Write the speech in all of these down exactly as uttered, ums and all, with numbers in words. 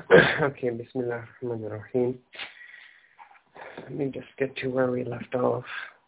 Okay, Bismillah ar-Rahman ar-Rahim. Let me just get to where we left off.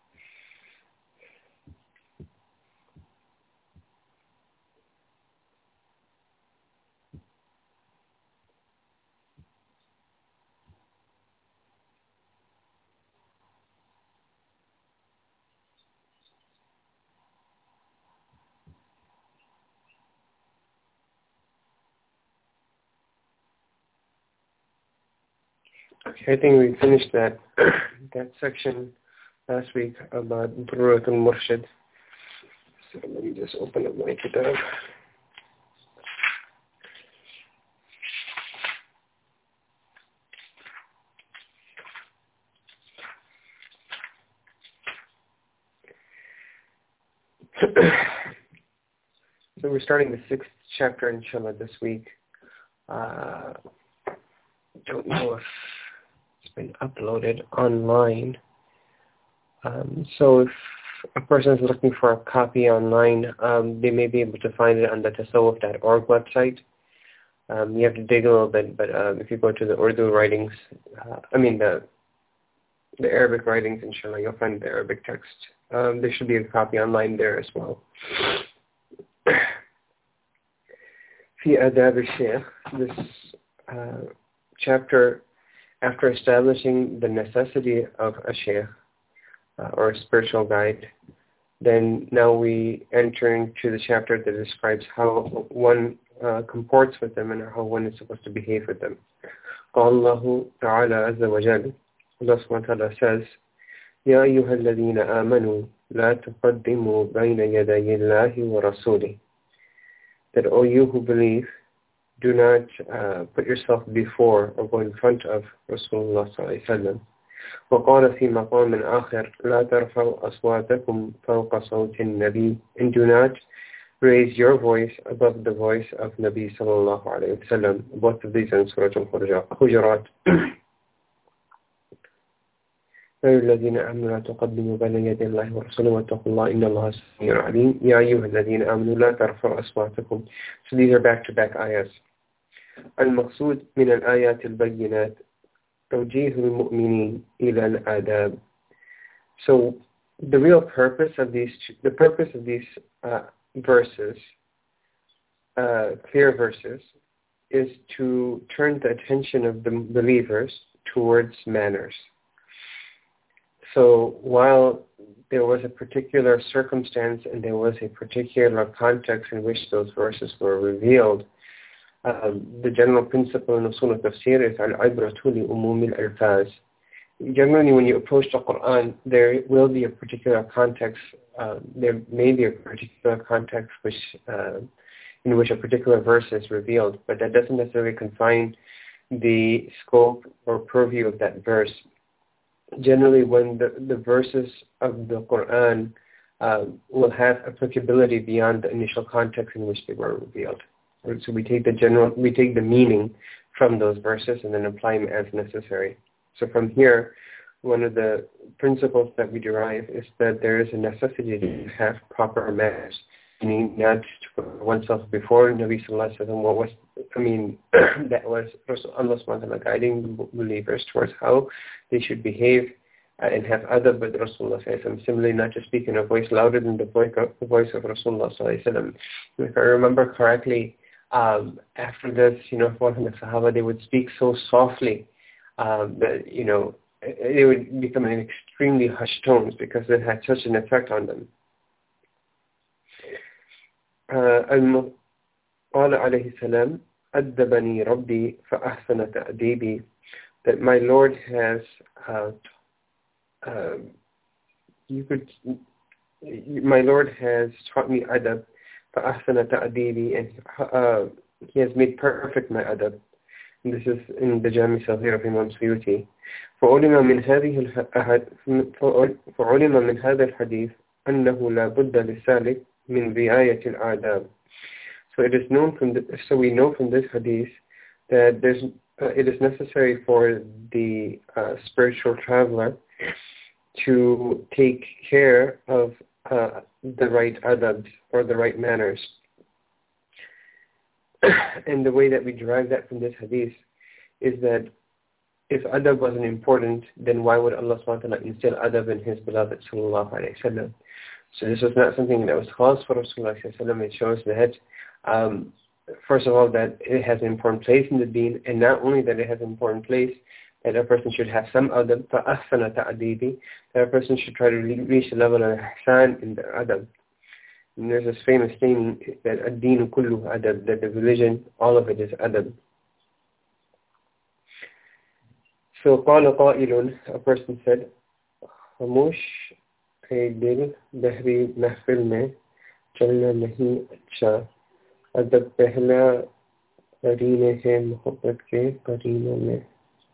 Okay, I think we finished that that section last week about Durrat al-Murshid. So let me just open up my kitab. So we're starting the sixth chapter, inshallah, this week. Uh, don't know if it's been uploaded online. Um, so if a person is looking for a copy online, um, they may be able to find it on the tasawwuf dot org website. Um, you have to dig a little bit, but um, if you go to the Urdu writings, uh, I mean the the Arabic writings, inshallah, you'll find the Arabic text. Um, there should be a copy online there as well. في آداب الشيخ, this uh, chapter, after establishing the necessity of a sheikh, uh, or a spiritual guide, then now we enter into the chapter that describes how one uh, comports with them and how one is supposed to behave with them. قال الله تعالى عز وجل, Allah subhanahu wa ta'ala says, يا أيها الذين آمنوا لا تقدموا بين يدي الله ورسوله. That, O you who believe, do not uh, put yourself before or go in front of Rasulullah sallallahu alaihi wasallam. وقال في مقام آخر لا ترفعوا أصواتكم فوق صوت النبي, and do not raise your voice above the voice of Nabi sallallahu alaihi wasallam. Both of these in Surah Al-Hujurat. يا الذين آمنوا لا تقدموا بين يدي الله ورسوله واتقوا الله إن الله سميع عليم. يا أيها الذين آمنوا لا ترفعوا أصواتكم. So these are back-to-back ayahs. المقصود من الآيات البينات توجيه المؤمنين إلى الآداب. So the real purpose of these, the purpose of these uh, verses, uh, clear verses, is to turn the attention of the believers towards manners. So while there was a particular circumstance and there was a particular context in which those verses were revealed, um, the general principle in Usul al-Tafsir is al-ibratu li umum al-alfaz. Generally, when you approach the Quran, there will be a particular context. Uh, there may be a particular context which, uh, in which a particular verse is revealed, but that doesn't necessarily confine the scope or purview of that verse. Generally, when the, the verses of the Quran uh, will have applicability beyond the initial context in which they were revealed. So we take the general, we take the meaning from those verses and then apply them as necessary. So from here, one of the principles that we derive is that there is a necessity to have proper manners, meaning not to put oneself before Nabi Sallallahu Alaihi Wasallam. What was, I mean, that was Allah subhanahu wa ta'ala guiding believers towards how they should behave uh, and have adab with Rasulullah Sallallahu Alaihi Wasallam. Similarly, not just speak in a voice louder than the voice of, the voice of Rasulullah Sallallahu Alaihi Wasallam. If I remember correctly, um, after this, you know, one of the Sahaba, they would speak so softly um, that, you know, they would become in extremely hushed tones because it had such an effect on them. Uh, قال عليه السلام أدبني ربي فأحسن تأديبي, that my Lord has uh, uh, you could my Lord has taught me adab فأحسن تأديبي, and uh, he has made perfect my adab. And this is in the Jami Saghir of Imam Suyuti. فعلم من هذه فعلم من هذا الحديث أنه لا بد للسالك من رعاية الآداب. So it is known from the, so we know from this hadith that there's uh, it is necessary for the uh, spiritual traveler to take care of uh, the right adab or the right manners. And the way that we derive that from this hadith is that if adab wasn't important, then why would Allah subhanahu wa ta'ala instill adab in His beloved sallallahu alayhi wa sallam? So this was not something that was caused for Rasulullah sallallahu alayhi wa sallam. It shows that, um, first of all, that it has an important place in the deen, and not only that it has an important place, that a person should have some adab, فَأَحْسَنَ تَعْدِيبِ, that a person should try to reach the level of ihsan in the adab. And there's this famous saying that ad-deen kullu adab, that the religion, all of it is adab. So قال قائل, a person said, خاموش है दिल बहरी महफिल में चलना नहीं अच्छा, अदब पहला करीने है मोहब्बत के करीनों में.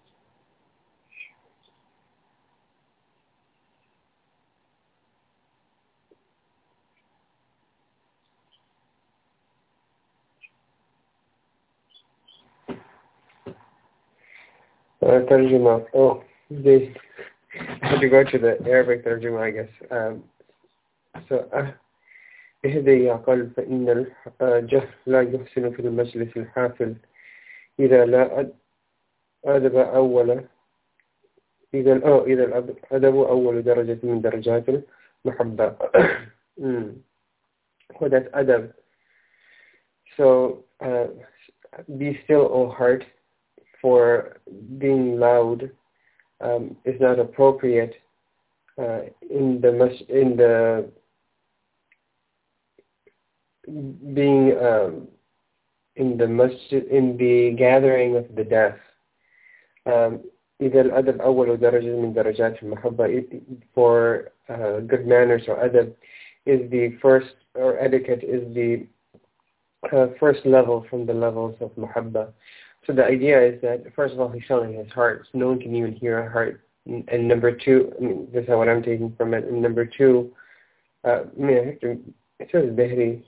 Uh, tarjuma. Oh, they had to go to the Arabic tarjuma, I guess. Um, so, اهدي يا قلب فإن الجهل لا يحسن في المجلس الحافل إذا لا أدب أول إذا أو إذا الأدب أول درجة من درجات المحبة. Well, that's adab. So, uh, be still, O heart, for being loud um, is not appropriate uh, in the mas- in the being um, in the masjid, in the gathering of the deaf. Um, إذا الأدب أول درجة من درجات المحبة, for uh, good manners or adab is the first, or etiquette is the uh, first level from the levels of mahabba. So the idea is that, first of all, he's telling his heart. So no one can even hear a heart. And, and number two, I mean, this is what I'm taking from it. And number two, uh, I mean, I have to, it says Behri.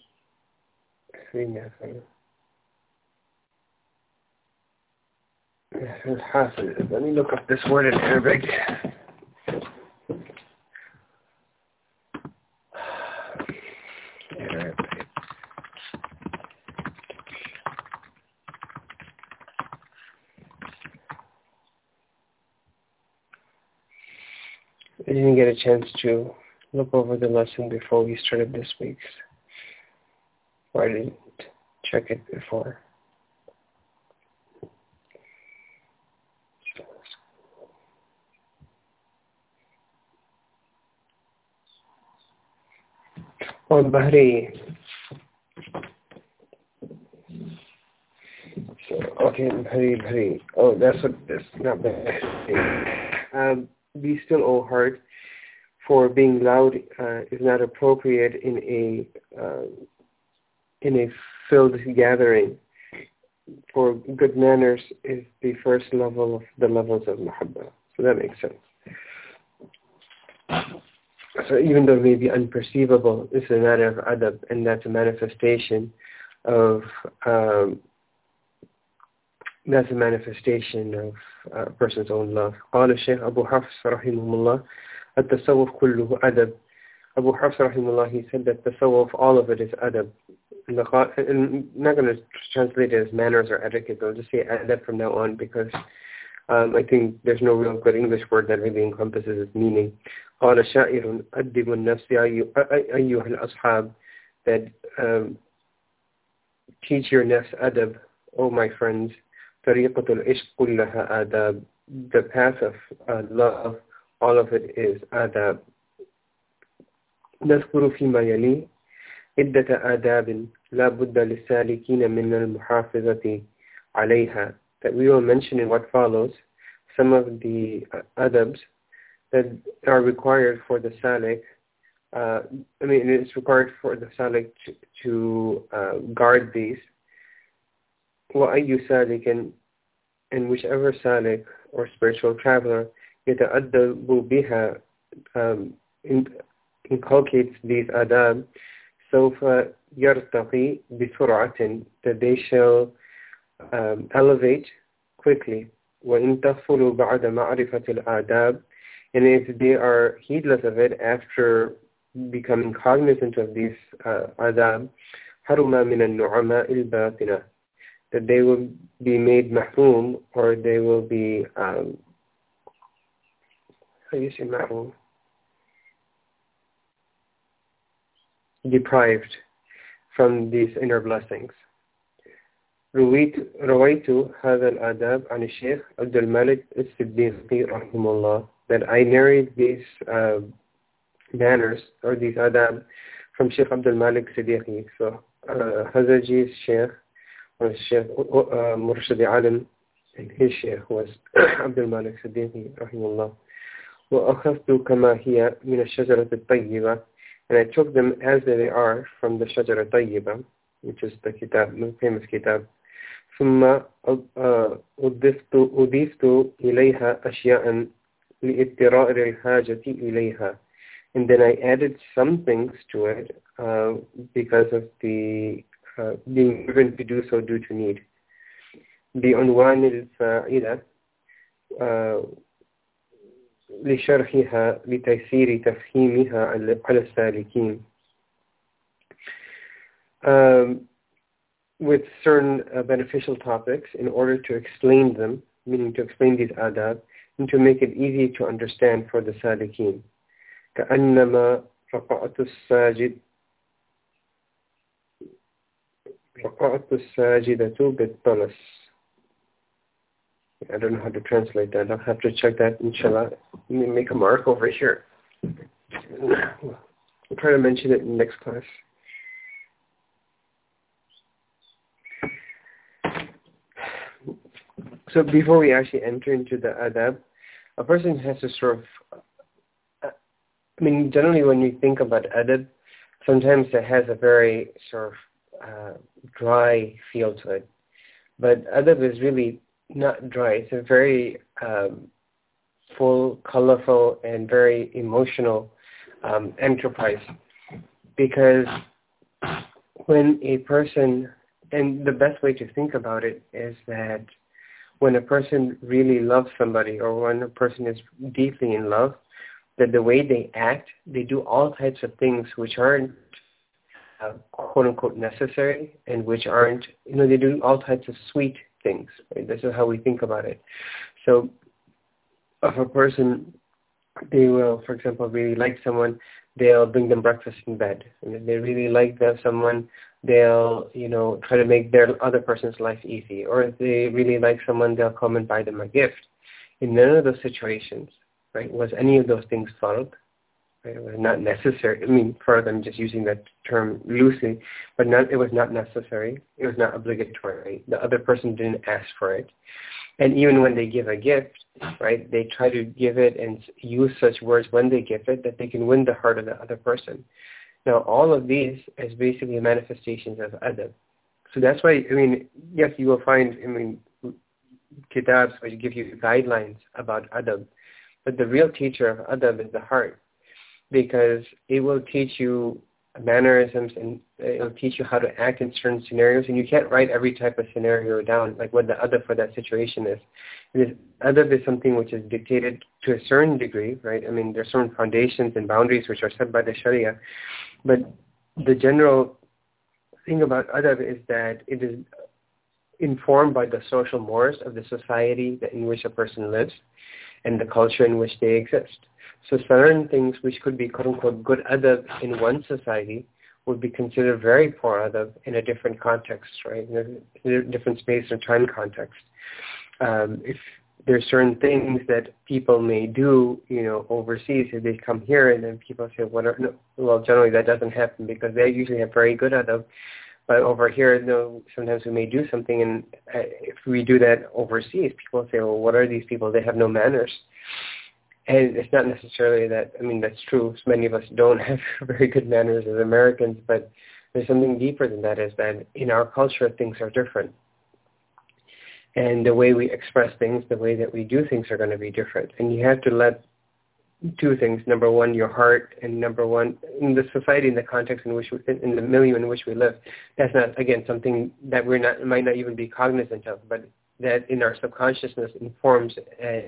Let me look up this word in Arabic. I didn't get a chance to look over the lesson before we started this week's. Or I didn't check it before. Oh, Bahri. So, okay, Bahri, Bahri. Oh, that's what this, not Bahri. Um, be still, O heart, for being loud uh, is not appropriate in a uh, in a filled gathering. For good manners is the first level of the levels of mahabba. So that makes sense. So even though it may be unperceivable, this is a matter of adab, and that's a manifestation of um, that's a manifestation of uh, a person's own love. قال الشيخ أبو حفص رحمه الله التصوف كله أدب. Abu Hafs rahimahullah, he said that tasawwuf, all of it is adab. And the, I'm not going to translate it as manners or etiquette. I'll just say adab from now on, because um, I think there's no real good English word that really encompasses its meaning. قال شاعر أدب النفس أيها الأصحاب, that um, teach your nafs adab, oh my friends. طريقة العشق كلها آداب. The path of uh, love, all of it is adab. نذكر فيما يلي عدة آداب لا بد للسالكين من المحافظة عليها. That we will mention in what follows some of the uh, adabs that are required for the salik. Uh, I mean, it's required for the salik to, to uh, guard these. وأي سالك, and whichever salik or spiritual traveler يتأدب بها, um, in, inculcates these adab, سوف يرتقي بسرعة, that they shall um, elevate quickly. وإن تغفلوا بعد معرفة الآداب, and if they are heedless of it after becoming cognizant of these uh, adab, حرم من النعماء الباطنة, that they will be made mahroom, or they will be, um, how do you say mahroom? Deprived from these inner blessings. رويت رويت هذا الآداب عن الشيخ عبد الملك الصديقي رحمه الله, that I narrate these uh, manners or these adab from Sheikh Abdul Malik Siddiqui. So Hazaji's Sheikh was Sheikh uh, Murshid Alim, and his Sheikh was Abdul Malik Siddiqui rahimahullah. وأخذت كما هي من الشجرة الطيبة, and I took them as they are from the شجرة الطيبة, which is the kitab, the famous kitab. ثم أضفت أضفت إليها أشياء لإضطرار الحاجة إليها, and then I added some things to it uh, because of the uh, being driven to do so due to need. بعنوان الفائدة uh, لشرحها لتيسير تفهيمها على السالكين. Um, with certain uh, beneficial topics in order to explain them, meaning to explain these adab, and to make it easy to understand for the salikin. كأنما رقعت الساجد رقعت الساجدة بالطلس. I don't know how to translate that. I'll have to check that, inshallah. Let me make a mark over here. We'll try to mention it in the next class. So before we actually enter into the adab, a person has to sort of, I mean, generally when we think about adab, sometimes it has a very sort of uh, dry feel to it. But adab is really not dry. It's a very um, full, colorful, and very emotional um, enterprise. Because when a person, and the best way to think about it is that when a person really loves somebody, or when a person is deeply in love, that the way they act, they do all types of things which aren't uh, quote-unquote necessary, and which aren't, you know, they do all types of sweet things. Right? This is how we think about it. So if a person, they will, for example, really like someone, they'll bring them breakfast in bed. And if they really like them, someone, they'll, you know, try to make their other person's life easy. Or if they really like someone, they'll come and buy them a gift. In none of those situations, right, was any of those things followed. Right? It was not necessary. I mean, for them, just using that term loosely, but not, it was not necessary. It was not obligatory. The other person didn't ask for it. And even when they give a gift, right, they try to give it and use such words when they give it that they can win the heart of the other person. Now, all of these is basically manifestations of adab. So that's why, I mean, yes, you will find, I mean, kitabs which give you guidelines about adab. But the real teacher of adab is the heart, because it will teach you mannerisms, and it will teach you how to act in certain scenarios. And you can't write every type of scenario down, like what the adab for that situation is. Because adab is something which is dictated to a certain degree, right? I mean, there are certain foundations and boundaries which are set by the Sharia. But the general thing about adab is that it is informed by the social mores of the society that in which a person lives and the culture in which they exist. So certain things which could be quote-unquote good adab in one society would be considered very poor adab in a different context, right? In a different space and time context. Um, if there's certain things that people may do, you know, overseas, if they come here and then people say, what are, no, well, generally that doesn't happen because they usually have very good adab. But over here, you know, sometimes we may do something, and uh, if we do that overseas, people say, well, what are these people? They have no manners. And it's not necessarily that, I mean, that's true. Many of us don't have very good manners as Americans, but there's something deeper than that, is that in our culture, things are different. And the way we express things, the way that we do things are going to be different. And you have to let two things. Number one, your heart, and number one, in the society, in the context in which we, in the milieu in which we live, that's not, again, something that we're not, might not even be cognizant of, but that in our subconsciousness informs uh,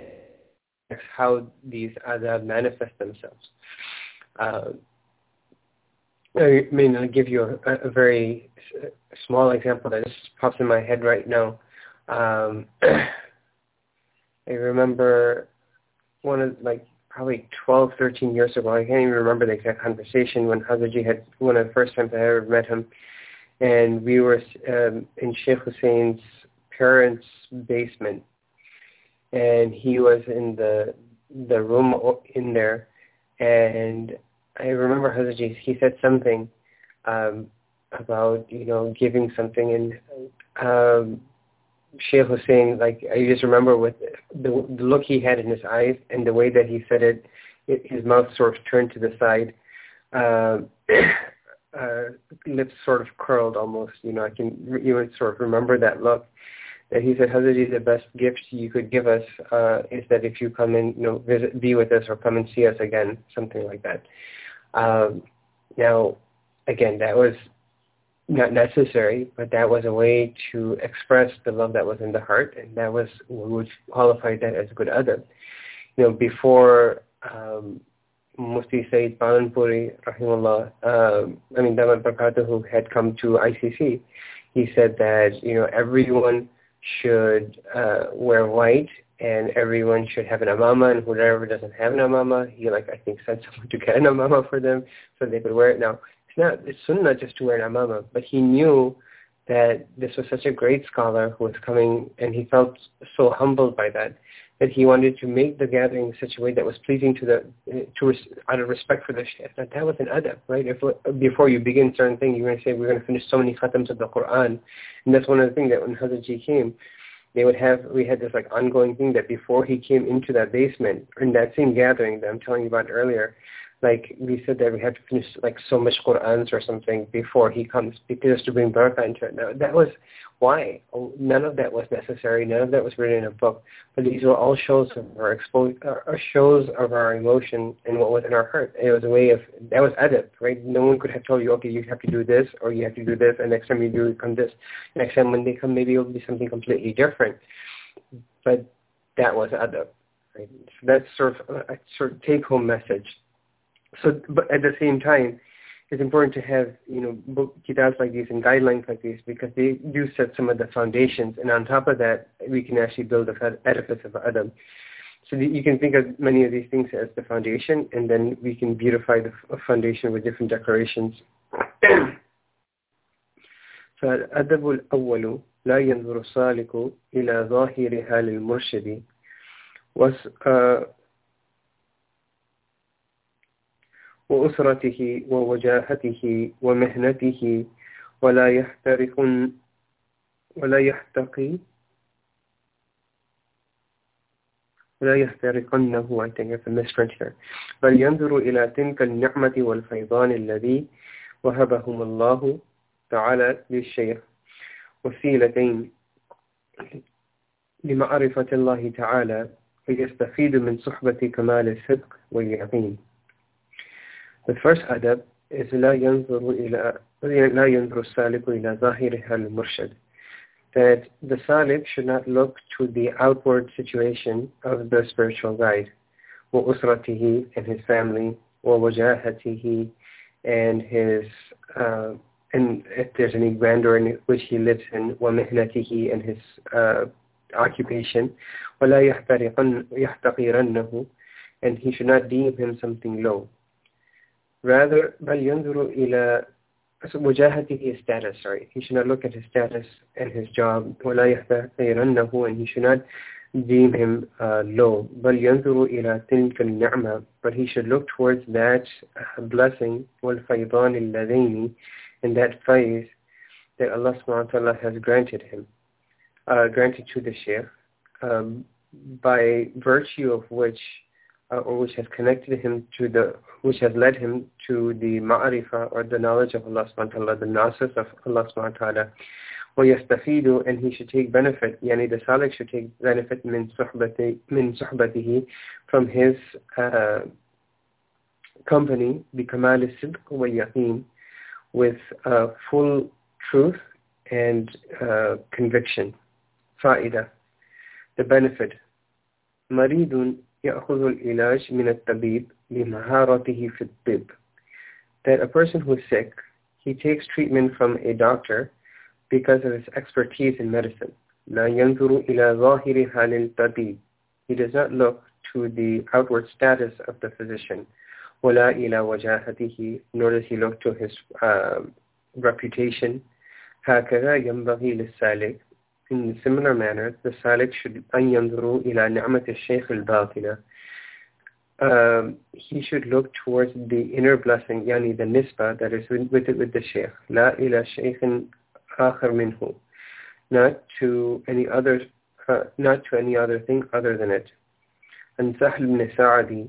how these adab manifest themselves. Uh, I mean, I'll give you a, a very small example that just pops in my head right now. Um, I remember one of, like, probably twelve, thirteen years ago, I can't even remember the exact conversation, when Hazrat had, one of the first times I ever met him, and we were um, in Sheikh Hussein's parents' basement, and he was in the the room in there, and I remember Hazrat, he said something um, about, you know, giving something, and um, Sheikh Hussein, like, I just remember with the, the look he had in his eyes and the way that he said it, it his mouth sort of turned to the side, uh, uh, lips sort of curled almost, you know, I can re- even sort of remember that look. That he said, Hazrat, the best gift you could give us uh, is that if you come and, you know, visit, be with us, or come and see us again, something like that. Um, now, again, that was not necessary, but that was a way to express the love that was in the heart, and that was, we would qualify that as good adab. You know, before um, Mufti Sayyid Palanpuri, rahimahullah, um, I mean, Damat Barakatuhu, had come to I C C, he said that, you know, everyone should uh, wear white, and everyone should have an amama, and whoever doesn't have an amama, he, like, I think sent someone to get an amama for them so they could wear it. Now, it's not, it's sunnah just to wear an amama, but he knew that this was such a great scholar who was coming, and he felt so humbled by that, that he wanted to make the gathering in such a way that was pleasing to the, to out of respect for the Shaykh. That that was an adab, right? If before you begin certain thing, you're going to say, we're going to finish so many khatams of the Quran, and that's one of the things that when Hazrat Ji came, they would have, we had this like ongoing thing that before he came into that basement, in that same gathering that I'm telling you about earlier, like we said that we had to finish like so much Qur'ans or something before he comes, because to bring barakah into it. Now, that was why. None of that was necessary. None of that was written in a book. But these were all shows of our expo- uh, shows of our emotion and what was in our heart. It was a way of, that was adab, right? No one could have told you, okay, you have to do this, or you have to do this, and next time you do, come this. Next time when they come, maybe it will be something completely different. But that was adab, right? So that's sort of a sort of take-home message. So, but at the same time, it's important to have, you know, book kitabs like these and guidelines like these, because they do set some of the foundations, and on top of that, we can actually build an edifice of adab. So you can think of many of these things as the foundation, and then we can beautify the foundation with different decorations. فالأدب الأول لا ينظر السالك إلى ظاهرها للمرشد وأسرته ووجاهته ومهنته ولا يحترق ولا يحتقي ولا يحترقنه, I think it's a misprint here, بل ينظر إلى تلك النعمة والفيضان الذي وهبهم الله تعالى للشيخ وسيلتين لمعرفة الله تعالى ويستفيد من صحبة كمال الصدق واليقين. The first adab is لا ينظر إلى لا ينظر السالك إلى ظاهرها المرشد, that the salik should not look to the outward situation of the spiritual guide, وأسرته and his family, ووجاهته and his uh, and if there's any grandeur in which he lives in, ومهنته and his uh, occupation, ولا يحتقرنه, and he should not deem him something low. Rather, بل ينظر إلى وجاهته, his status, sorry. He should not look at his status and his job, ولا يحتقرنه, and he should not deem him uh, low. بل ينظر إلى تلك النعمة, but he should look towards that uh, blessing, والفيضان اللذين, and that phase that Allah subhanahu wa ta'ala has granted him, uh, granted to the Shaykh, um, by virtue of which Uh, or which has connected him to the, which has led him to the ma'arifah, or the knowledge of Allah subhanahu wa ta'ala, the nasas of Allah subhanahu wa ta'ala. وَيَسْتَفِيدُ, and he should take benefit, yani the salik should take benefit min suhbati, min suhbatihi, from his uh, company, بِكَمَالِ الصِّدْقِ وَالْيَقِينِ, with uh, full truth and uh, conviction. فائدة, the benefit. مريض يأخذ العلاج من الطبيب لمهارته في الطب. that a person who is sick, he takes treatment from a doctor because of his expertise in medicine. لا ينظر إلى ظاهر حال الطبيب. He does not look to the outward status of the physician. ولا إلى وجاهته, nor does he look to his uh, reputation. هكذا ينبغي للسالك. In a similar manner, the salik should أن ينظر إلى نعمة الشيخ الباطنة. Um, he should look towards the inner blessing, yani the nisbah that is with, with it with the sheikh. لا إلى شيخ آخر منه. Not to any other, uh, not to any other thing other than it. And Sahl ibn Sa'adi,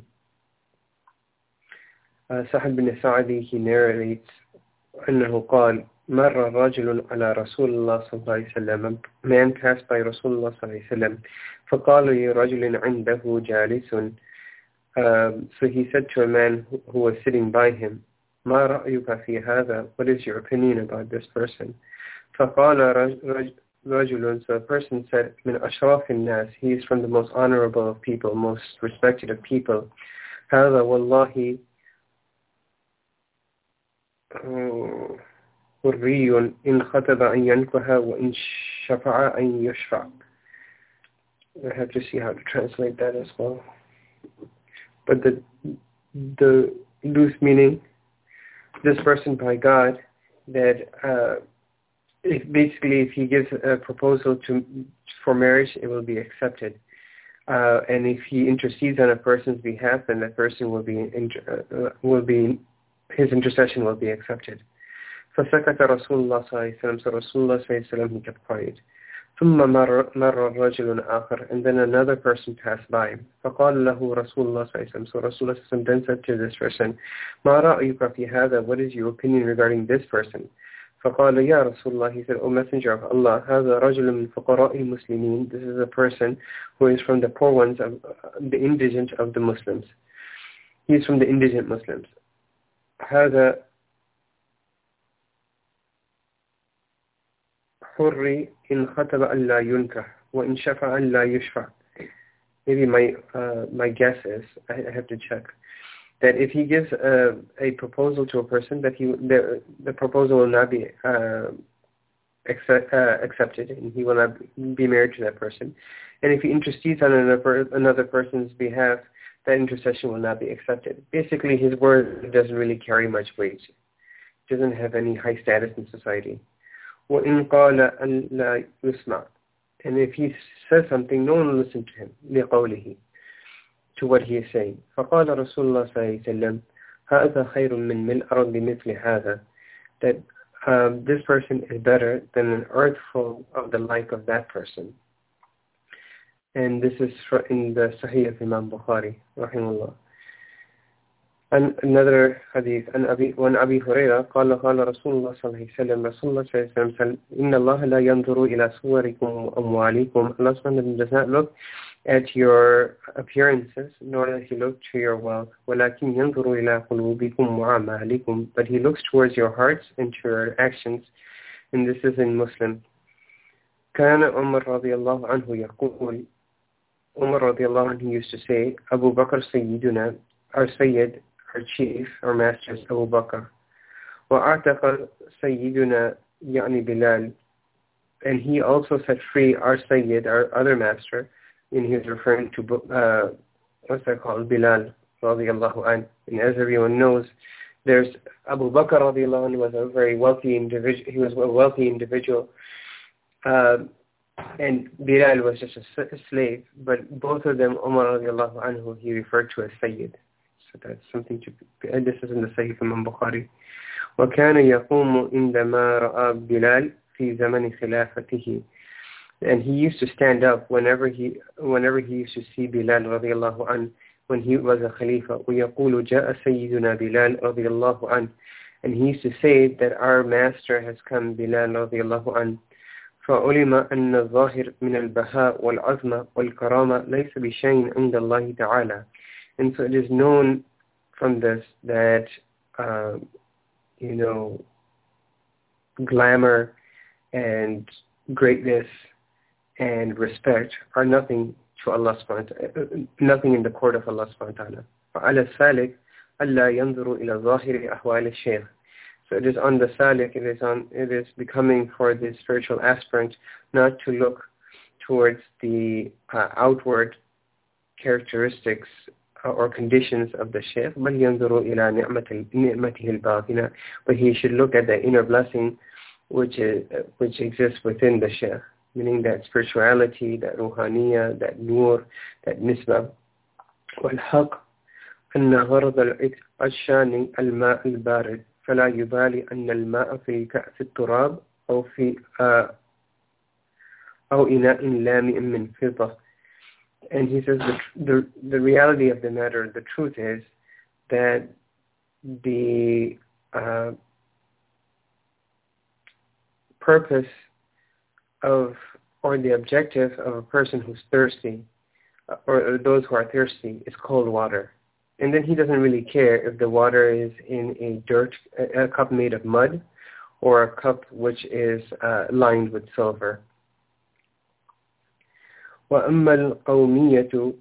uh, Sahl ibn Sa'adi, he narrates أنه قال مر رجل على رسول الله صلى الله عليه وسلم. A man passed by Rasulullah صلى الله عليه وسلم. فقال لرجل عنده جالس. Um, so he said to a man who, who was sitting by him, ما رأيك في هذا? What is your opinion about this person? فقال رجل, رجل, so a person said, من أشراف الناس, he is from the most honorable of people, most respected of people. هذا والله حري إن خطب أن ينكح وإن شفع أن يشفع. I have to see how to translate that as well. But the the loose meaning, this person by God, that uh, if basically if he gives a proposal to for marriage, it will be accepted. Uh, and if he intercedes on a person's behalf, then that person will be uh, will be his intercession will be accepted. فسكت رسول الله صلى الله عليه وسلم. So Rasulullah صلى الله عليه وسلم, he kept quiet. ثم مر مر رجل آخر, and then another person passed by him. فقال له رسول الله صلى الله عليه وسلم. So Rasulullah صلى الله عليه وسلم then said to this person, ما رأيك في هذا? What is your opinion regarding this person? فقال يا رسول الله, he said, O Messenger of Allah, هذا رجل من فقراء المسلمين. This is a person who is from the poor ones, of the indigent of the Muslims. He is from the indigent Muslims. هذا حري إن خطب أن لا ينكح وإن شفع أن لا يشفع. Maybe my uh, my guess is, I, I have to check, that if he gives a, a proposal to a person, that he the, the proposal will not be uh, accept, uh, accepted, and he will not be married to that person. And if he intercedes on another, another person's behalf, that intercession will not be accepted. Basically, his word doesn't really carry much weight. It doesn't have any high status in society. وَإِنْ قَالَ أَنْ لَا يُسْمَعْ. And if he says something, no one will listen to him. لِقَوْلِهِ, to what he is saying. فقال رسول الله صلى الله عليه وسلم هذا خير من ملء أرض مثل هذا. That um, this person is better than an earth full of the like of that person. And this is in the Sahih of Imam Bukhari, rahimahullah. And another hadith, عن أبي وعن أبي هريرة قال قال رسول الله صلى الله عليه وسلم رسول الله صلى الله عليه وسلم إن الله لا ينظر إلى صوركم وأموالكم. Allah subhanahu wa ta'ala does not look at your appearances, nor does he look to your wealth. ولكن ينظر إلى قلوبكم وأعمالكم. But he looks towards your hearts and to your actions. And this is in Muslim. كان عمر رضي الله عنه يقول, Umar رضي الله عنه used to say, Abu Bakr Sayyiduna, our Sayyid, our chief, our master is Abu Bakr. وَأَعْتَقَ سَيِّدُنَا يعني Bilal. And he also set free our Sayyid, our other master, and he was referring to, uh, what's that called, Bilal, radiallahu anh. And as everyone knows, there's Abu Bakr radiallahu anh was a very wealthy individual, he was a wealthy individual, uh, and Bilal was just a, a slave, but both of them, Umar radiallahu anhu, he referred to as Sayyid. So that's something to, and this is in the Sahih Imam Bukhari. وَكَانَ يَقُومُ عِنْدَمَا رَأَى بِلَالٍ فِي زَمَنِ خِلَافَتِهِ. And he used to stand up whenever he whenever he used to see Bilal radiallahu anh, when he was a Khalifa. وَيَقُولُ جَاءَ سَيِّدُنَا بِلَالٍ radiallahu anh. And he used to say that our master has come, Bilal radiallahu anh. فَعُلِمَ أَنَّ الظَّاهِرَ مِنَ الْبَهَاءِ وَالْعَظْمَةِ وَالْكَرَامَةِ لَيْسَ بِشَيْءٍ عِنْدَ اللَّهِ تَعَالَى. And so it is known from this that, uh, you know, glamour and greatness and respect are nothing to Allah subhanahu wa ta'ala, nothing in the court of Allah subhanahu wa ta'ala. فَعَلَى السَّالِكِ ألا ينظروا إلى ظاهر أحوال الشيخ. So it is on the salik, it is on, it is becoming for the spiritual aspirant not to look towards the uh, outward characteristics or conditions of the shaykh, بل ينظروا إلى نعمته الباطنة, but he should look at the inner blessing which is which exists within the shaykh, meaning that spirituality, that ruhaniya, that nur, that nisbah. والحق أن غرض العطشان الماء البارد فلا يبالي أن الماء في كأس التراب أو في أو إناء لامئ من فضة. And he says the, the the reality of the matter, the truth is that the uh, purpose of or the objective of a person who's thirsty or, or those who are thirsty is cold water. And then he doesn't really care if the water is in a dirt, a, a cup made of mud, or a cup which is uh, lined with silver. وأما القومية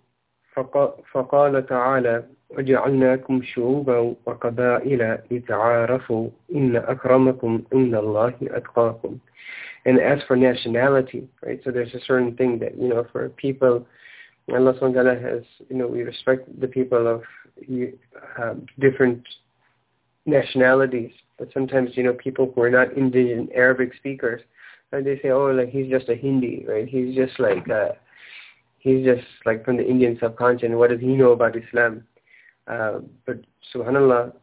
فقال تعالى وجعلناكم شعوبا وقبائل لتعارفوا إن أكرمكم عند الله أتقاكم. And as for nationality, right, so there's a certain thing that, you know, for people, Allah subhanahu wa ta'ala has, you know, we respect the people of uh, different nationalities, but sometimes, you know, people who are not indigenous Arabic speakers, and they say, oh, like, he's just a Hindi, right, he's just like, uh, he's just like from the Indian subcontinent, what does he know about Islam? Uh, but subhanAllah,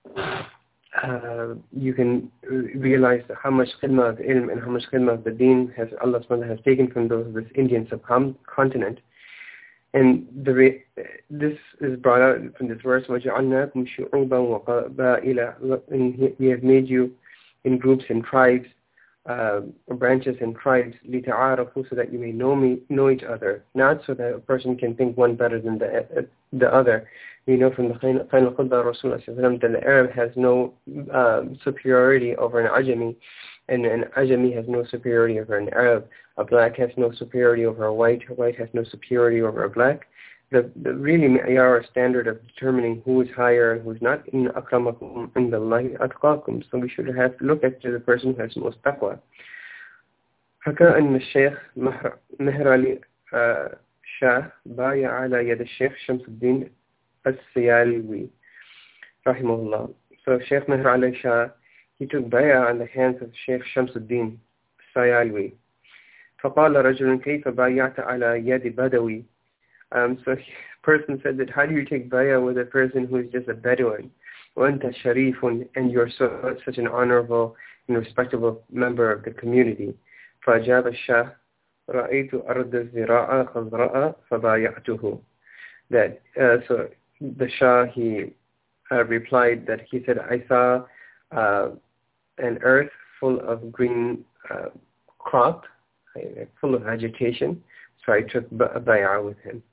uh, you can realize how much khidmah of ilm and how much khidmah of the deen has Allah subhanahu wa ta'ala has taken from those this Indian subcontinent. And the re- this is brought out from this verse, وَجَعَلْنَاكُمْ شُعُوبًا وَقَبَائِلَ, and we have made you in groups and tribes, uh, branches and tribes, لِتَعَارَفُوا, so that you may know me, know each other, not so that a person can think one better than the uh, the other. We know from the final khutbah of Rasulullah that the Arab has no uh, superiority over an Ajami, and an Ajami has no superiority over an Arab. A black has no superiority over a white. A white has no superiority over a black. The, the really ma'yar standard of determining who is higher and who is not, in akramakum indallahi atqakum. So we should have to look at the person who has most taqwa. حكى أن الشيخ مهر علي شاه بايع على يد الشيخ شمس الدين السيالوي رحمه الله. So Sheikh Meher Ali Shah, he took bay'ah on the hands of Sheikh Shamsuddin Sayalwi. فقال رجل كيف بايعت على يد بدوي. Um, so the person said that, how do you take bay'ah with a person who is just a Bedouin? وأنت شريف, and you're so, such an honorable and respectable member of the community. فأجاب الشاه رأيت أرض الزراعة خضراء فبايعته. That uh, so the Shah, he uh, replied that he said, I saw uh, an earth full of green uh, crop, full of vegetation, so I took a bay'ah with him.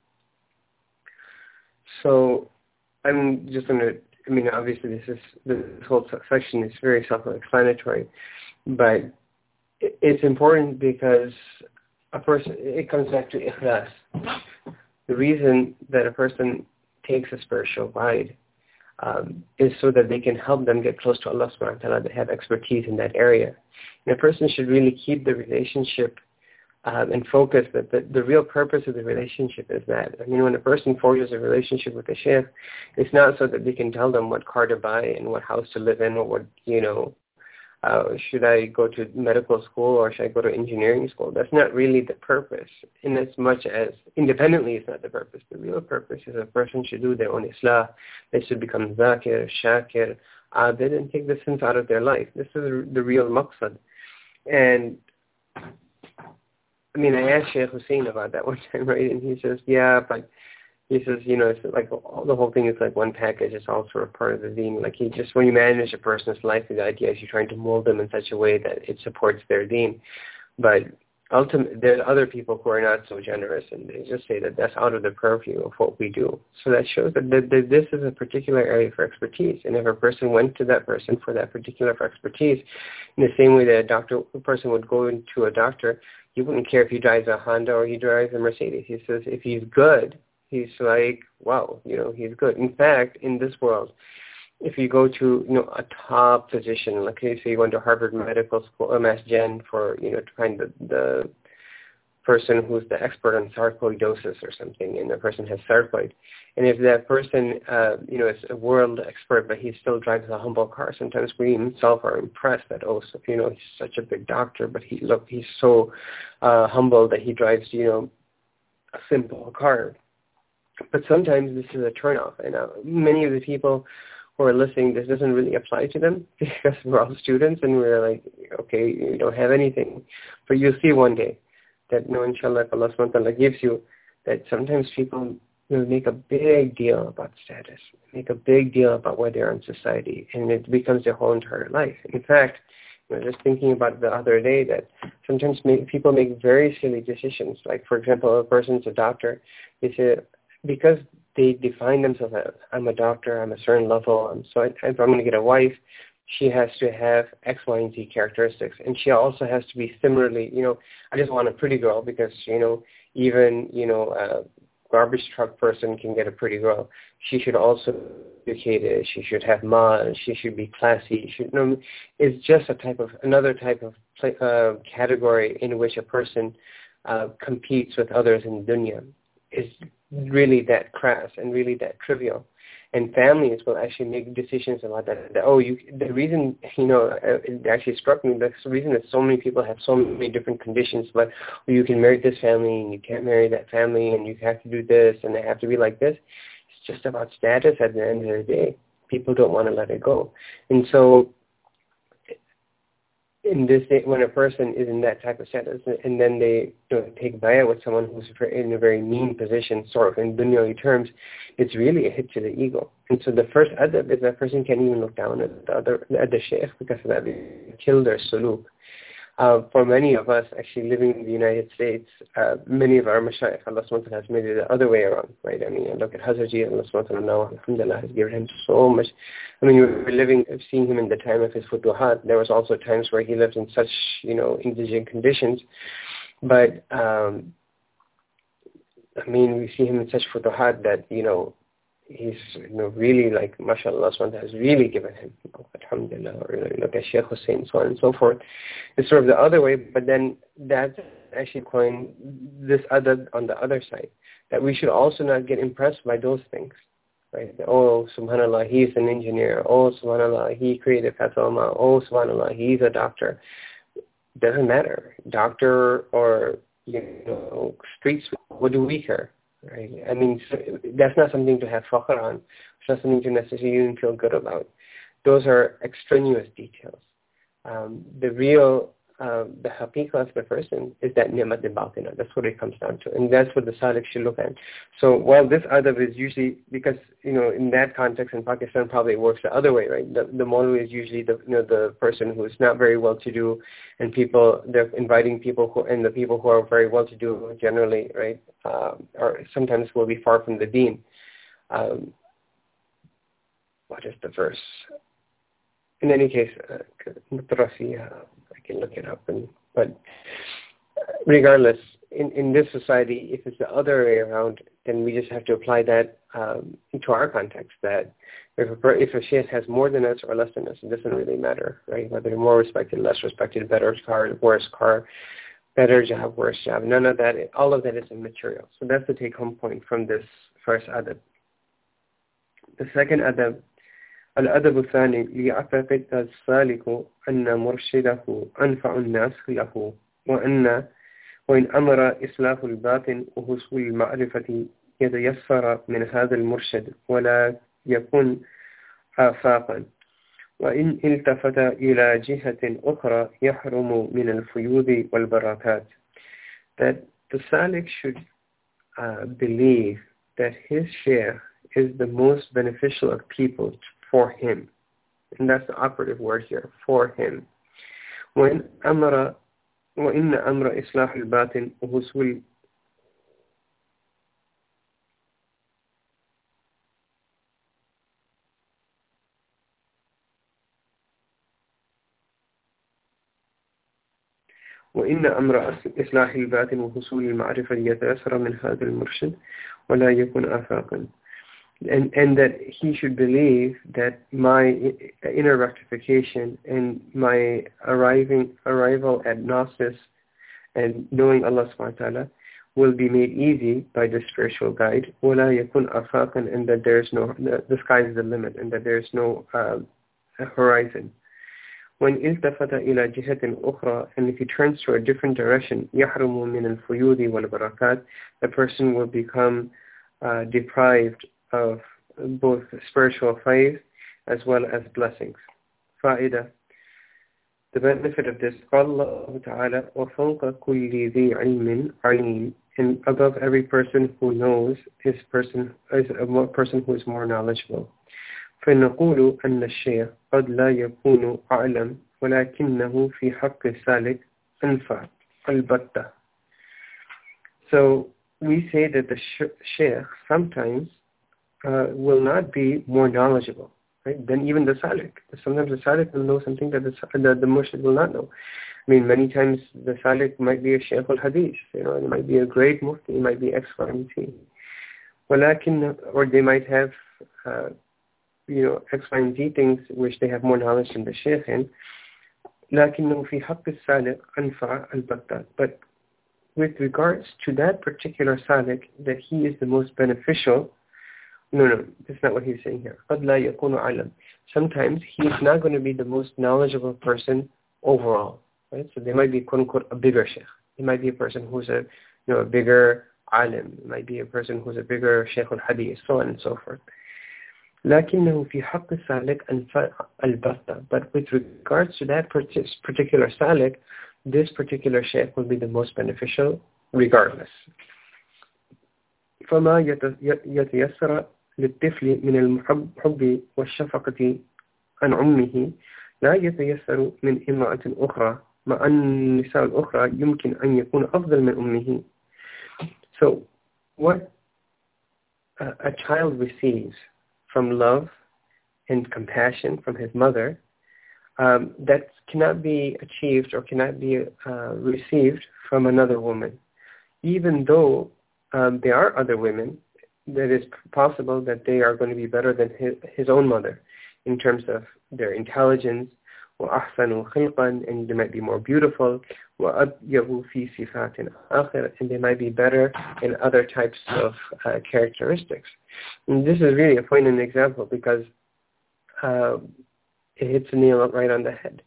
So I'm just going to, I mean, obviously this is this whole section is very self-explanatory, but it's important because a person, it comes back to ikhlas. The reason that a person takes a spiritual guide um, is so that they can help them get close to Allah subhanahu wa ta'ala. They have expertise in that area. And a person should really keep the relationship um, and focus that the, the real purpose of the relationship is that. I mean, when a person forges a relationship with a shaykh, it's not so that they can tell them what car to buy and what house to live in or what, you know, Uh, should I go to medical school or should I go to engineering school? That's not really the purpose. In as much as independently it's not the purpose. The real purpose is a person should do their own islah. They should become zakir, shakir, abid, and take the sins out of their life. This is the real maqsad. And I mean, I asked Shaykh Hussein about that one time, right? And he says, yeah, but he says, you know, it's like the whole thing is like one package. It's all sort of part of the deen. Like he just, when you manage a person's life, the idea is you're trying to mold them in such a way that it supports their deen. But ultimately, there's other people who are not so generous, and they just say that that's out of the purview of what we do. So that shows that th- th- this is a particular area for expertise. And if a person went to that person for that particular for expertise, in the same way that a doctor, a person would go into a doctor, he wouldn't care if he drives a Honda or he drives a Mercedes. He says if he's good, he's like, wow, you know, he's good. In fact, in this world, if you go to, you know, a top physician, like say you went to Harvard Medical School, Mass Gen, for, you know, to find the, the person who's the expert on sarcoidosis or something, and the person has sarcoid. And if that person, uh, you know, is a world expert, but he still drives a humble car, sometimes we himself are impressed that, oh, so, you know, he's such a big doctor, but he, look, he's so uh, humble that he drives, you know, a simple car. But sometimes this is a turnoff, and uh, many of the people who are listening, this doesn't really apply to them because we're all students and we're like, okay, you don't have anything. But you'll see one day that, you know, inshallah, Allah subhanahu wa ta'ala gives you, that sometimes people, you know, make a big deal about status, make a big deal about where they are in society, and it becomes their whole entire life. In fact, you know, just thinking about the other day, that sometimes make, people make very silly decisions. Like, for example, a person's a doctor, they say, because they define themselves as, I'm a doctor, I'm a certain level, and so if I'm going to get a wife, she has to have X, Y, and Z characteristics. And she also has to be similarly, you know, I just want a pretty girl because, you know, even, you know, a garbage truck person can get a pretty girl. She should also be educated. She should have ma. She should be classy. She should, you know, it's just a type of, another type of play, uh, category in which a person uh, competes with others in dunya. Is really that crass and really that trivial. And families will actually make decisions about that. that oh, you, the reason, you know, it actually struck me, the reason that so many people have so many different conditions, but well, you can marry this family and you can't marry that family and you have to do this and they have to be like this. It's just about status at the end of the day. People don't want to let it go. And so in this day, when a person is in that type of status, and then they, you know, take bay'ah with someone who's in a very mean position, sort of in dunyawi terms, it's really a hit to the ego. And so the first adab is that person can't even look down at the other, at the shaykh, because of that they kill their suluk. Uh, for many of us actually living in the United States, uh, many of our mashayikh, Allah subhanahu wa ta'ala has made it the other way around, right? I mean, look at Hazraji, Allah subhanahu wa ta'ala now, alhamdulillah, has given him so much. I mean, we were living, seeing him in the time of his futuhat. There was also times where he lived in such, you know, indigent conditions. But, um, I mean, we see him in such futuhat that, you know, he's, you know, really like, mashallah, Allah has really given him, you know, alhamdulillah, or, you know, look at Shaykh Hussein, so on and so forth. It's sort of the other way, but then that's actually coined this other, on the other side, that we should also not get impressed by those things, right? Oh, subhanallah, he's an engineer. Oh, subhanallah, he created Fatoma. Oh, subhanallah, he's a doctor. Doesn't matter. Doctor or, you know, streets, what do we care? Right? I mean, that's not something to have fakhr on. It's not something to necessarily even feel good about. Those are extraneous details. Um, the real, uh, the haqiqah of the person is that ni'mat al-batina. That's what it comes down to. And that's what the salik should look at. So while this adab is usually, because, you know, in that context in Pakistan probably it works the other way, right? The, the Maulwi is usually the, you know, the person who is not very well-to-do, and people, they're inviting people who, and the people who are very well-to-do generally, right, um, or sometimes will be far from the deen. Um, what is the verse? In any case, uh, I can look it up. And, but regardless, in, in this society, if it's the other way around, then we just have to apply that um, into our context, that if a, if a shaykh has more than us or less than us, it doesn't really matter, right? Whether they're more respected, less respected, better car, worse car, better job, worse job. None of that, all of that is immaterial. So that's the take-home point from this first adab. The second adab, الأدب الثاني ليعتقد السالك أن مرشده أنفع الناس له وأن وإن أمر إصلاح الباطن وحصول المعرفة يتيسر من هذا المرشد ولا يكون آفاقا وإن التفت إلى جهة أخرى يحرم من الفيوض والبركات. That the salik should uh, believe that his shaykh is the most beneficial of people for him. And that's the operative word here, for him. وإن أمر وإن أمر إصلاح الباطن وحصول وإن أمر إصلاح الباطن وحصول المعرفة يتأثر من هذا المرشد ولا يكون آفاقا. And, and that he should believe that my inner rectification and my arriving arrival at gnosis and knowing Allah subhanahu wa ta'ala will be made easy by the spiritual guide. وَلَا يَكُنْ أَفَاقًا, and that there is no, the, the sky is the limit, and that there is no uh, horizon. When التفت إلى جهة أخرى, and if he turns to a different direction, يحرم من الفيوض والبركات, the person will become uh, deprived of both spiritual faith as well as blessings. Fa'idah. The benefit of this, قال الله تعالى وفوق كل ذي علم عليم, and above every person who knows is person is a person who is more knowledgeable. فنقول أن الشيخ قد لا يكون أعلم ولكنه في حق السالك أنفع البتة. So we say that the sheikh sometimes uh, will not be more knowledgeable, right, than even the salik. Sometimes the salik will know something that the, the, the murshid will not know. I mean, many times the salik might be a sheikh al-hadith, you know, it might be a great mufti, it might be X, Y, and Z. ولكن, or they might have, uh, you know, X, Y, and Z things which they have more knowledge than the sheikh in. لكنه في حق السالك أنفع البتة. But with regards to that particular salik, that he is the most beneficial. No, no, that's not what he's saying here. قد لا يكون علم. Sometimes he's not going to be the most knowledgeable person overall, right? So they might be, quote unquote, a bigger sheikh. He might be a person who's a, you know, a bigger alim. It might be a person who's a bigger sheikh al-hadith, so on and so forth. لكنه في حق السالك أنفع البتة. But with regards to that particular salik, this particular sheikh will be the most beneficial regardless. فما يتيسر للطفل من المحب والشفقة عن أمه لا يتيسر من امرأة أخرى مع أن النساء الأخرى يمكن أن يكون أفضل من أمه. So what a, a child receives from love and compassion from his mother, um, that cannot be achieved or cannot be uh, received from another woman. Even though um, there are other women, that is possible that they are going to be better than his, his own mother in terms of their intelligence, وَأَحْسَنُ خِلْقًا, and they might be more beautiful, وَأَبْيَهُ فِي صِفَاتٍ آخِرَةٍ, and they might be better in other types of uh, characteristics. And this is really a poignant example because uh, it hits the nail right on the head.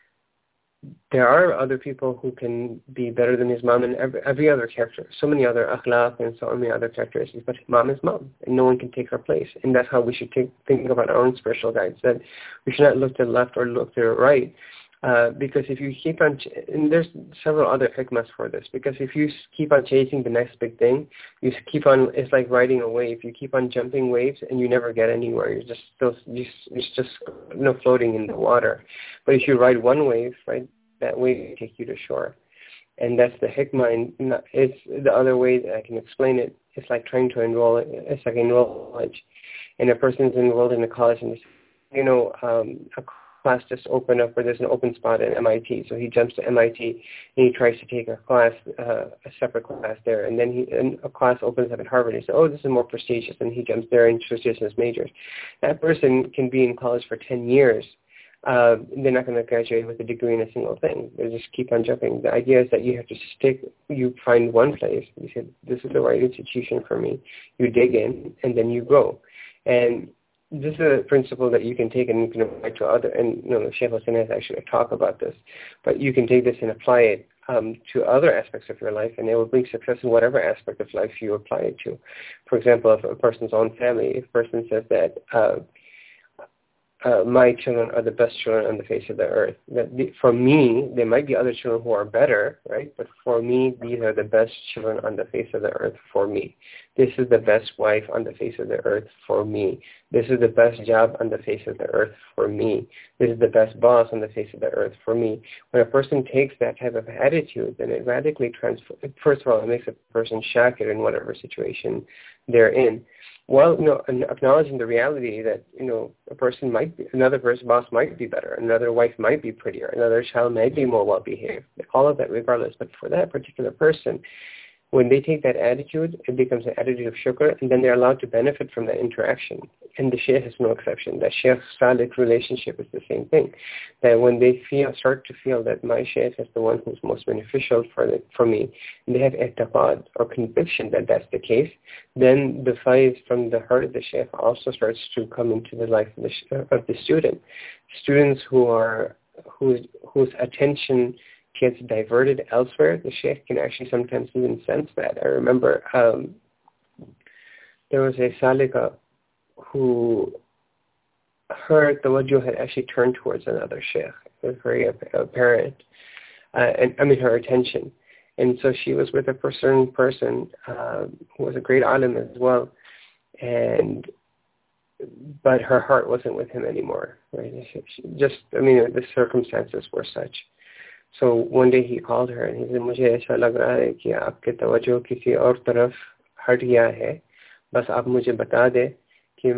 There are other people who can be better than his mom in every, every other character. So many other akhlaq and so many other characteristics, but mom is mom, and no one can take her place. And that's how we should take, think about our own spiritual guides, that we should not look to the left or look to the right. Uh, because if you keep on, ch- and there's several other hikmahs for this, because if you keep on chasing the next big thing, you keep on, it's like riding a wave. You keep on jumping waves and you never get anywhere. You're just still, you're just, you know, floating in the water. But if you ride one wave, right, that wave will take you to shore. And that's the hikmah. And it's the other way that I can explain it. It's like trying to enroll, it's like enroll college. And a person's enrolled in a college and, you know, um, a class just opened up, or there's an open spot at M I T. So he jumps to M I T and he tries to take a class, uh, a separate class there. And then he, and a class opens up at Harvard. He says, oh, this is more prestigious. And he jumps there and switches his majors. That person can be in college for ten years. Uh, they're not going to graduate with a degree in a single thing. They just keep on jumping. The idea is that you have to stick, you find one place. You say, this is the right institution for me. You dig in, and then you grow. And this is a principle that you can take and you can apply to other, and you know, Shaykh Hussain has actually talked about this, but you can take this and apply it um, to other aspects of your life, and it will bring success in whatever aspect of life you apply it to. For example, if a person's own family, if a person says that, uh, Uh, my children are the best children on the face of the earth. That the, for me, there might be other children who are better, right? But for me, these are the best children on the face of the earth for me. This is the best wife on the face of the earth for me. This is the best job on the face of the earth for me. This is the best boss on the face of the earth for me. When a person takes that type of attitude, then it radically transforms. First of all, it makes a person shakir in whatever situation they're in, while you know acknowledging the reality that you know a person might be, another person boss might be better, another wife might be prettier, another child might be more well behaved, all of that regardless. But for that particular person, when they take that attitude, it becomes an attitude of shukr, and then they're allowed to benefit from that interaction. And the shaykh is no exception. The shaykh-salik relationship is the same thing. That when they feel, start to feel that my shaykh is the one who's most beneficial for the, for me, and they have i'tiqad or conviction that that's the case, then the faiz from the heart of the shaykh also starts to come into the life of the, of the student. Students who are whose whose attention gets diverted elsewhere, the sheikh can actually sometimes even sense that. I remember um, there was a salika who her tawajjuh had actually turned towards another sheikh. It was very apparent. Uh, and I mean her attention. And so she was with a certain person uh, who was a great alim as well. And but her heart wasn't with him anymore. Right? She, she just, I mean, the circumstances were such. So one day he called her and he said, मुझे ऐसा लग रहा है कि आपके तवज्जो किसी और तरफ हट गया है, बस आप मुझे बता दें कि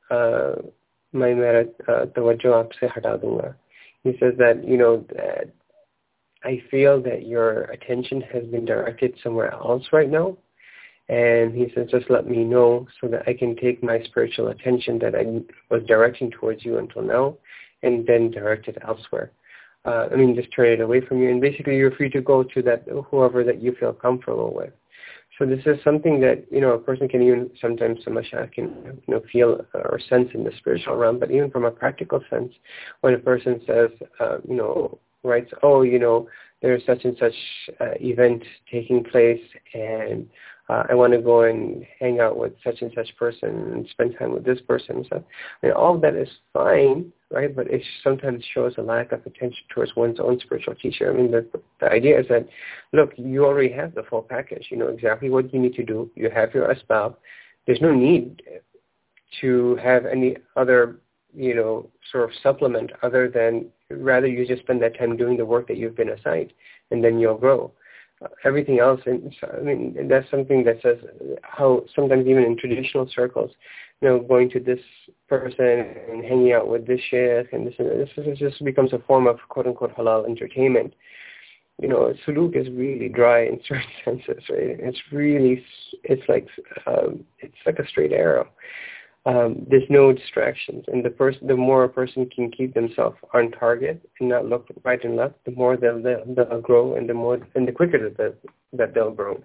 मैं मेरा तवज्जो आपसे हटा दूंगा. He says that, you know, that I feel that your attention has been directed somewhere else right now. And he says, just let me know so that I can take my spiritual attention that I was directing towards you until now and then direct it elsewhere. Uh, I mean, just turn it away from you, and basically you're free to go to that whoever that you feel comfortable with. So this is something that, you know, a person can even sometimes, some mashayikh can, you know, feel or sense in the spiritual realm, but even from a practical sense, when a person says, uh, you know, writes, oh, you know, there's such and such uh, event taking place, and uh, I want to go and hang out with such and such person and spend time with this person. So, I mean, all of that is fine, right? But it sometimes shows a lack of attention towards one's own spiritual teacher. I mean, the, the idea is that, look, you already have the full package. You know exactly what you need to do. You have your asbab. There's no need to have any other, you know, sort of supplement other than rather you just spend that time doing the work that you've been assigned, and then you'll grow. Uh, everything else, and I mean, that's something that says how sometimes even in traditional circles, you know, going to this person and hanging out with this sheikh and this and this, this just becomes a form of quote-unquote halal entertainment. You know, suluk is really dry in certain senses, right? It's really, it's like, um, it's like a straight arrow. Um, there's no distractions, and the person, the more a person can keep themselves on target and not look right and left, the more they'll, they'll, they'll grow, and the more and the quicker that they'll, that they'll grow.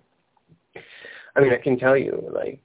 I mean, I can tell you, like